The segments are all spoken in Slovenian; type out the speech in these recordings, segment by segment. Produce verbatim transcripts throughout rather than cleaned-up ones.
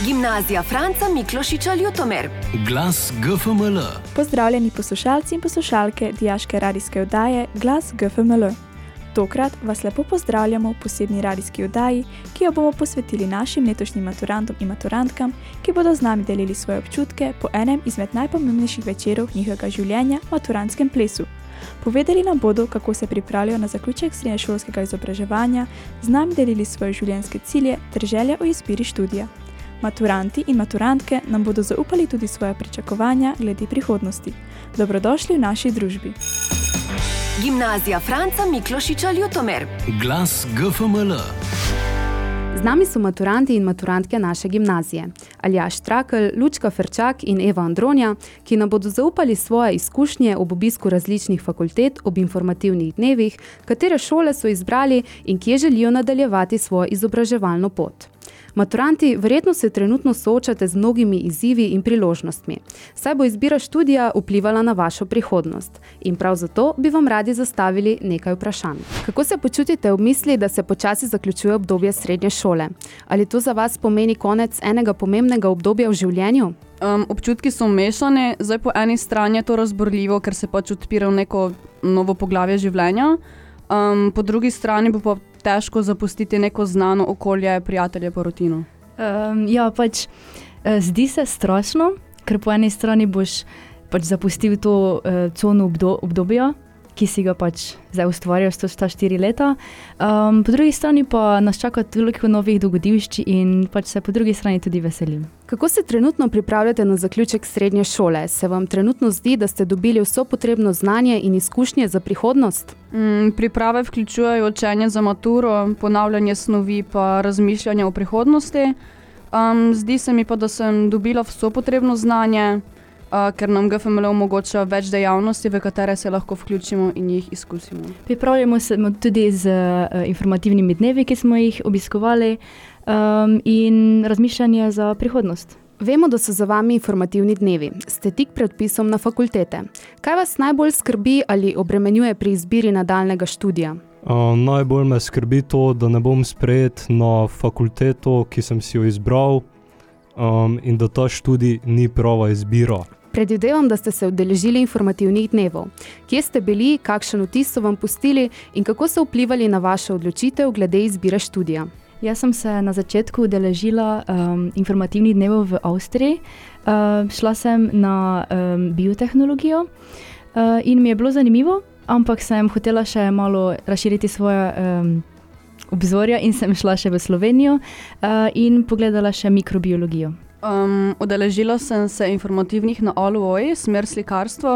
Gimnazija Franca Miklošiča Ljutomer. Glas G F M L. Pozdravljeni poslušalci in poslušalke dijaške radijske oddaje Glas G F M L. Tokrat vas lepo pozdravljamo v posebni radijski oddaji, ki jo bomo posvetili našim letošnjim maturantom in maturantkam, ki bodo z nami delili svoje občutke po enem izmed najpomembnejših večerov njihovega življenja, maturantskem plesu. Povedali nam bodo, kako se pripravljajo na zaključek srednješolskega izobraževanja, z nami delili svoje življenjske cilje ter želje o izbiri študija. Maturanti in maturantke nam bodo zaupali tudi svoje pričakovanja glede prihodnosti. Dobrodošli v naši družbi. Gimnazija Franca Miklošiča Ljutomer. Glas G F M L. Z nami so maturanti in maturantke naše gimnazije. Aljaž Trakl, Lučka Ferčak in Eva Andronja, ki nam bodo zaupali svoje izkušnje ob obisku različnih fakultet ob informativnih dnevih, katere šole so izbrali in kje želijo nadaljevati svojo izobraževalno pot. Maturanti, verjetno se trenutno soočate z mnogimi izzivi in priložnostmi, saj bo izbira študija vplivala na vašo prihodnost. In prav zato bi vam radi zastavili nekaj vprašanj. Kako se počutite v misli, da se počasi zaključuje obdobje srednje šole? Ali to za vas pomeni konec enega pomembnega obdobja v življenju? Um, občutki so mešani, zdaj po eni strani je to razborljivo, ker se pač odpira neko novo poglavje življenja, um, po drugi strani bo pa težko zapustiti neko znano okolje, prijatelje, pa rutino. Um, ja, pač zdi se strašno, ker po eni strani boš pač zapustil to uh, cono obdo, obdobja, ki si ga pač zdaj ustvarjal s ta štiri leta. Um, po drugi strani pa nas čaka toliko novih dogodivšč in pač se po drugi strani tudi veselim. Kako se trenutno pripravljate na zaključek srednje šole? Se vam trenutno zdi, da ste dobili vso potrebno znanje in izkušnje za prihodnost? Mm, priprave vključujejo učenje za maturo, ponavljanje snovi pa razmišljanje o prihodnosti. Um, zdi se mi pa, da sem dobila vso potrebno znanje, Uh, ker nam G F M L omogoča več dejavnosti, v katere se lahko vključimo in jih izkusimo. Pripravljamo se tudi z uh, informativnimi dnevi, ki smo jih obiskovali, um, in razmišljanje za prihodnost. Vemo, da so za vami informativni dnevi. Ste tik pred vpisom na fakultete. Kaj vas najbolj skrbi ali obremenjuje pri izbiri nadaljnega študija? Uh, najbolj me skrbi to, da ne bom sprejet na fakulteto, ki sem si jo izbral, um, in da ta študij ni prava izbira. Predvidevam, da ste se udeležili informativnih dnevov. Kje ste bili, kakšen vtis so vam pustili in kako so vplivali na vašo odločitev glede izbire študija? Jaz sem se na začetku udeležila um, informativnih dnevov v Avstriji. Uh, šla sem na um, biotehnologijo uh, in mi je bilo zanimivo, ampak sem hotela še malo razširiti svoje um, obzorja in sem šla še v Slovenijo uh, in pogledala še mikrobiologijo. Um, udeležila sem se informativnih na A L U O-ji, smer slikarstvo,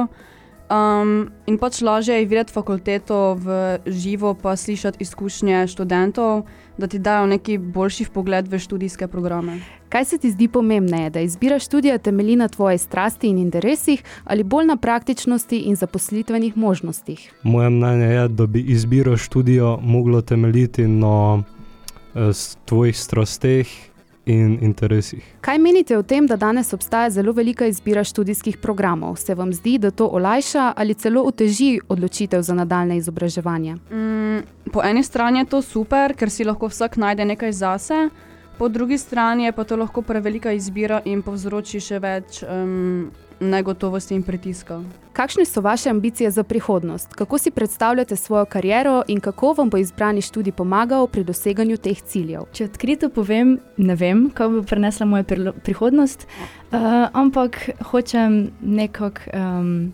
um, in pač lažje je videti fakulteto v živo pa slišati izkušnje študentov, da ti dajo neki boljši vpogled v študijske programe. Kaj se ti zdi pomembneje, da izbira študija temelji na tvoji strasti in interesih ali bolj na praktičnosti in zaposlitvenih možnostih? Moje mnenje je, da bi izbira študija mogla temeljiti na eh, tvojih strasteh in interesih. Kaj menite o tem, da danes obstaja zelo velika izbira študijskih programov? Se vam zdi, da to olajša ali celo oteži odločitev za nadaljne izobraževanje? Mm, po eni strani je to super, ker si lahko vsak najde nekaj zase, po drugi strani je pa to lahko prevelika izbira in povzroči še več um, negotovosti in pritiska. Kakšne so vaše ambicije za prihodnost? Kako si predstavljate svojo kariero in kako vam bo izbrani študij pomagal pri doseganju teh ciljev? Če odkrito povem, ne vem, kako bo prenesla moja prihodnost, uh, ampak hočem nekako um,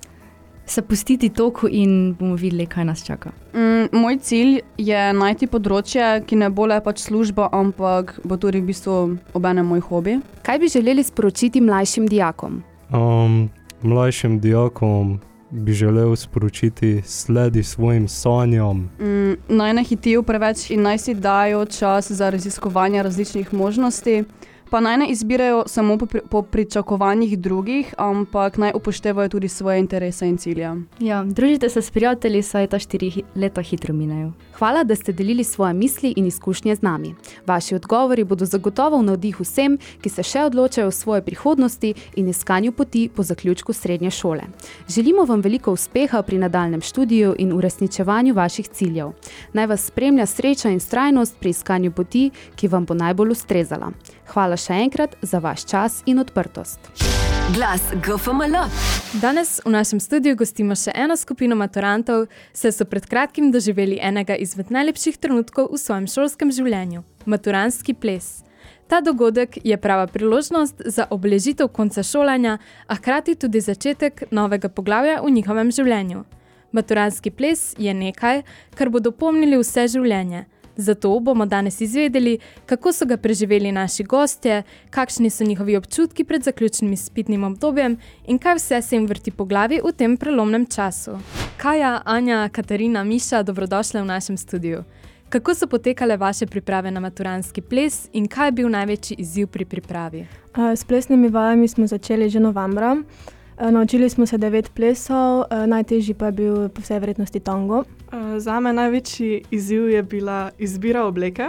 se pustiti toku in bomo videli, kaj nas čaka. Mm, moj cilj je najti področje, ki ne bo le pač služba, ampak bo tudi v bistvu obenem moj hobi. Kaj bi želeli sporočiti mlajšim dijakom? Um, mlajšim dijakom bi želel sporočiti, sledi svojim sanjam. Mm, naj ne hitijo preveč in naj si dajo čas za raziskovanje različnih možnosti, pa naj ne izbirajo samo po, po pričakovanjih drugih, ampak naj upoštevajo tudi svoje interese in cilje. Ja, družite se s prijatelji, saj ta štiri leta hitro minejo. Hvala, da ste delili svoje misli in izkušnje z nami. Vaši odgovori bodo zagotovo v navdih vsem, ki se še odločajo o svoje prihodnosti in iskanju poti po zaključku srednje šole. Želimo vam veliko uspeha pri nadaljnjem študiju in uresničevanju vaših ciljev. Naj vas spremlja sreča in vztrajnost pri iskanju poti, ki vam bo najbolj ustrezala. Hvala še enkrat za vaš čas in odprtost. Glas G F M L. Danes v našem studiu gostimo še eno skupino maturantov, saj so pred kratkim doživeli enega izmed najlepših trenutkov v svojem šolskem življenju – maturantski ples. Ta dogodek je prava priložnost za obeležitev konca šolanja, a hkrati tudi začetek novega poglavja v njihovem življenju. Maturantski ples je nekaj, kar bodo pomnili vse življenje. Zato bomo danes izvedeli, kako so ga preživeli naši gostje, kakšni so njihovi občutki pred zaključnim izpitnim obdobjem in kaj vse se jim vrti po glavi v tem prelomnem času. Kaja, Anja, Katarina, Miša, dobrodošle v našem studiu. Kako so potekale vaše priprave na maturantski ples in kaj je bil največji izziv pri pripravi? S plesnimi vajami smo začeli že novembra. Naučili smo se devet plesov, najtežji pa je bil po vsej verjetnosti tango. Zame največji izziv je bila izbira obleke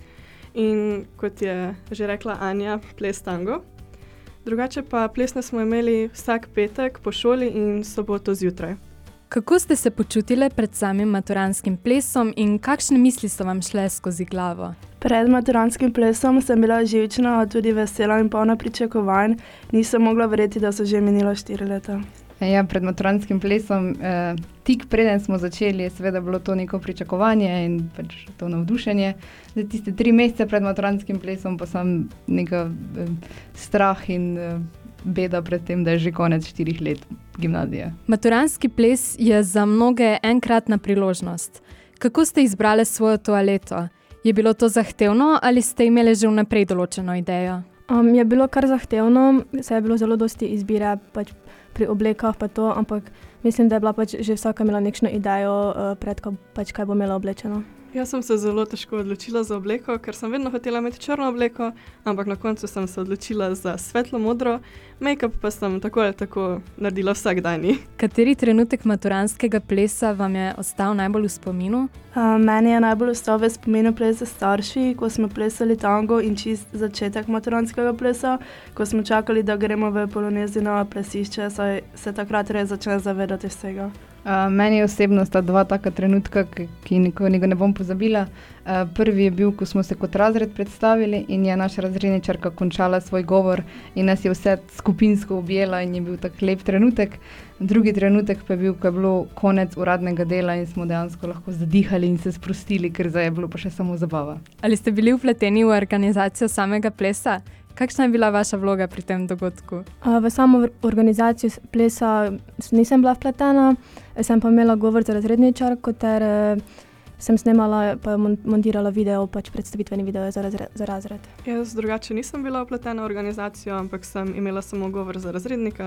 in kot je že rekla Anja, ples tango. Drugače pa plesne smo imeli vsak petek po šoli in soboto zjutraj. Kako ste se počutile pred samim maturantskim plesom in kakšne misli so vam šle skozi glavo? Pred maturantskim plesom sem bila živčna, a tudi vesela in polna pričakovanj. Nisem mogla verjeti, da so že minila štiri leta. Ja, pred maturantskim plesom, eh, tik preden smo začeli, je seveda bilo to neko pričakovanje in pač to navdušenje. Zdaj, tiste tri mesece pred maturantskim plesom pa sem neka eh, strah in eh, beda pred tem, da je že konec štirih let gimnazije. Maturantski ples je za mnoge enkratna priložnost. Kako ste izbrali svojo toaleto? Je bilo to zahtevno ali ste imeli že vnaprej določeno idejo? Um, je bilo kar zahtevno, saj je bilo zelo dosti izbire pač pri oblekah pa to, ampak mislim, da je bila pač že vsaka imela nekšno idejo uh, pred, ko, pač kaj bo imela oblečeno. Jaz sem se zelo težko odločila za obleko, ker sem vedno hotela imeti črno obleko, ampak na koncu sem se odločila za svetlo modro, make-up pa sem tako ali tako naredila vsak dan. Kateri trenutek maturantskega plesa vam je ostal najbolj v spominu? Uh, meni je najbolj ostal v spominu ples za starši, ko smo plesali tango in čist začetek maturantskega plesa, ko smo čakali, da gremo v polonezi na plesišče, saj se takrat res začne zavedati vsega. Uh, meni osebno sta dva taka trenutka, ki, ki nikoli ne bom pozabila. Uh, prvi je bil, ko smo se kot razred predstavili in je naša razredničarka končala svoj govor in nas je vse skupinsko objela in je bil tak lep trenutek. Drugi trenutek pa je bil, ko je bilo konec uradnega dela in smo dejansko lahko zadihali in se sprostili, ker zdaj je bilo pa še samo zabava. Ali ste bili vpleteni v organizacijo samega plesa? Kakšna je bila vaša vloga pri tem dogodku? V samo organizacijo plesa nisem bila vpletena, sem pa imela govor za razredničarko ter sem snemala pa montirala video, pač predstavitveni video za, razred, za razred. Jaz drugače nisem bila vpletena v organizacijo, ampak sem imela samo govor za razrednika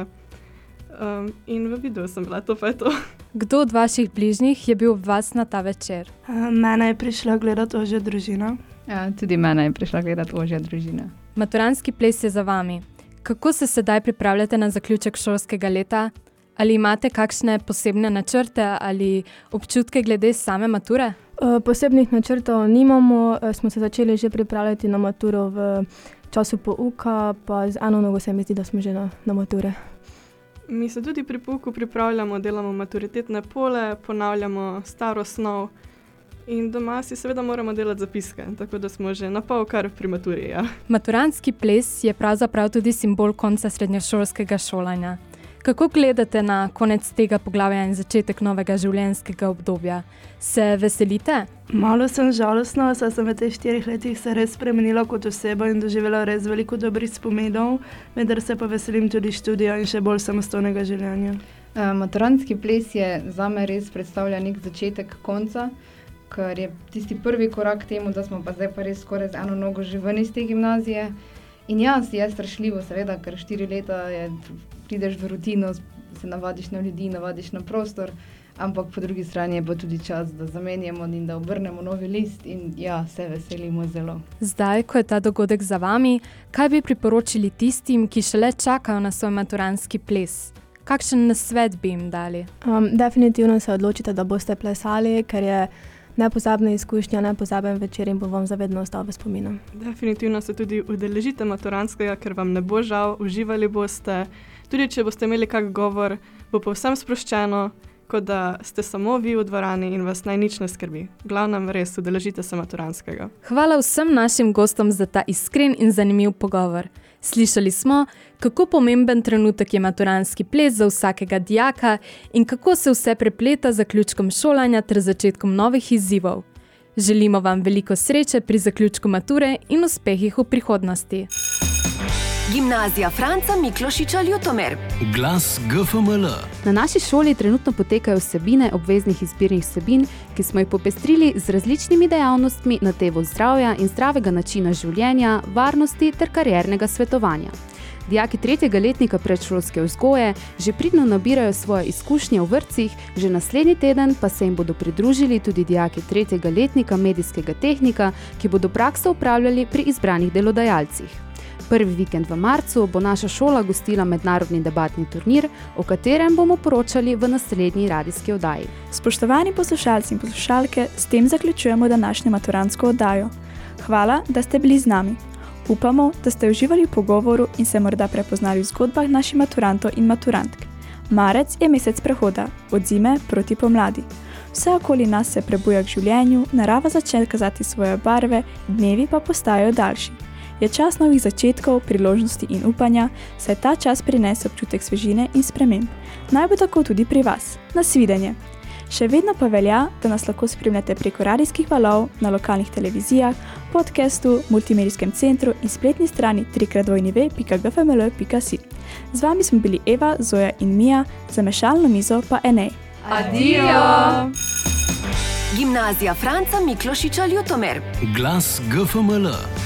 um, in v videu sem bila, to pa je to. Kdo od vaših bližnjih je bil vas na ta večer? Mene je prišla gledati ožja družina. Ja, tudi mene je prišla gledati ožja družina. Maturantski ples je za vami. Kako se sedaj pripravljate na zaključek šolskega leta? Ali imate kakšne posebne načrte ali občutke glede same mature? Posebnih načrtov nimamo, smo se začeli že pripravljati na maturo v času pouka, pa z eno nogo se mi zdi, da smo že na, na mature. Mi se tudi pri pouku pripravljamo, delamo maturitetne pole, ponavljamo staro snov. In doma si seveda moramo delati zapiske, tako da smo že na pol kar pri maturi. Ja. Maturantski ples je pravzaprav tudi simbol konca srednješolskega šolanja. Kako gledate na konec tega poglavja in začetek novega življenjskega obdobja? Se veselite? Malo sem žalostna, saj sem v teh štirih letih se res spremenila kot oseba in doživela res veliko dobrih spominov, vendar se pa veselim tudi študija in še bolj samostojnega življenja. Uh, maturantski ples je zame res predstavlja nek začetek konca, ker je tisti prvi korak temu, da smo pa zdaj pa res skoraj z eno nogo že ven iz te gimnazije. In ja, si je strašljivo, seveda, ker štiri leta je, prideš v rutino, se navadiš na ljudi, navadiš na prostor, ampak po drugi strani je pa tudi čas, da zamenjamo in da obrnemo novi list in ja, se veselimo zelo. Zdaj, ko je ta dogodek za vami, kaj bi priporočili tistim, ki šele čakajo na svoj maturantski ples? Kakšen nasvet bi jim dali? Um, definitivno se odločite, da boste plesali, ker je nepozabna izkušnja, nepozaben večer in bo vam zavedno ostal v spominu. Definitivno se tudi udeležite maturantskega, ker vam ne bo žal, uživali boste. Tudi če boste imeli kak govor, bo povsem sproščeno kot da ste samo vi v dvorani in vas naj nič ne skrbi. Glavnem res udeležite se maturantskega. Hvala vsem našim gostom za ta iskren in zanimiv pogovor. Slišali smo, kako pomemben trenutek je maturantski ples za vsakega dijaka in kako se vse prepleta z zaključkom šolanja ter začetkom novih izzivov. Želimo vam veliko sreče pri zaključku mature in uspehih v prihodnosti. Gimnazija Franca Miklošiča Ljutomer. Glas G F M L. Na naši šoli trenutno potekajo vsebine obveznih izbirnih vsebin, ki smo jih popestrili z različnimi dejavnostmi na temo zdravja in zdravega načina življenja, varnosti ter kariernega svetovanja. Dijaki tretjega letnika predšolske vzgoje že pridno nabirajo svoje izkušnje v vrtcih, že naslednji teden pa se jim bodo pridružili tudi dijaki tretjega letnika medijskega tehnika, ki bodo prakso upravljali pri izbranih delodajalcih. Prvi vikend v marcu bo naša šola gostila mednarodni debatni turnir, o katerem bomo poročali v naslednji radijski oddaji. Spoštovani poslušalci in poslušalke, s tem zaključujemo današnjo maturantsko oddajo. Hvala, da ste bili z nami. Upamo, da ste uživali v pogovoru in se morda prepoznali v zgodbah naših maturantov in maturantk. Marec je mesec prehoda, od zime proti pomladi. Vse okoli nas se prebuja k življenju, narava začne kazati svoje barve, dnevi pa postajajo daljši. Je čas novih začetkov, priložnosti in upanja, saj ta čas prinese občutek svežine in sprememb. Naj bo tako tudi pri vas. Nasvidenje! Še vedno pa velja, da nas lahko spremljate preko radijskih valov, na lokalnih televizijah, podcastu, multimedijskem centru in spletni strani trikratvojnive pika g f m l pika si. Z vami smo bili Eva, Zoja in Mija, za mešalno mizo pa Enej. Adijo! Gimnazija Franca Miklošiča Ljutomer. Glas G F M L.